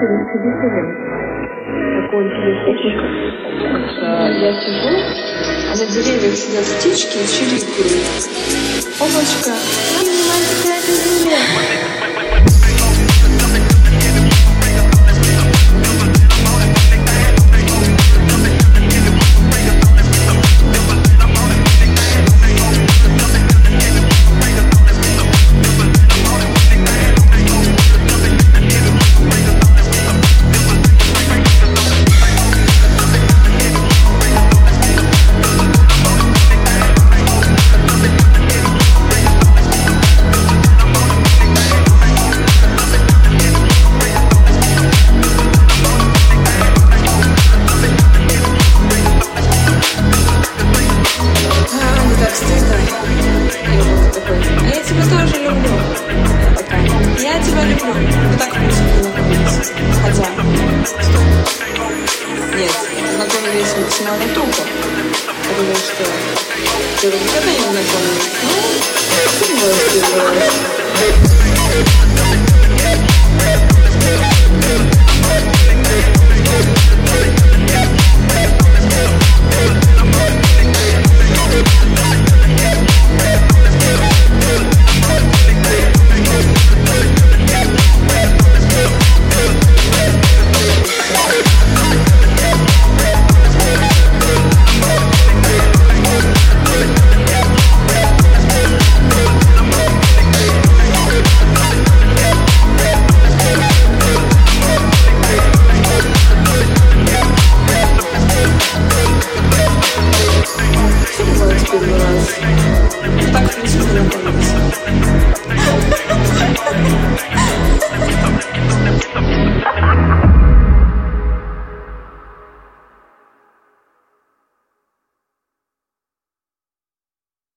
Такой интересный. Я сижу, а на деревьях сидят птички и чирикают. Облачко, нам занимается какая-то земля. Я тебя люблю. Мы так просто познакомились. Хотя... Нет, познакомились максимально тупо. Потому что ты никогда не знакомились. Так, в принципе, знакомились.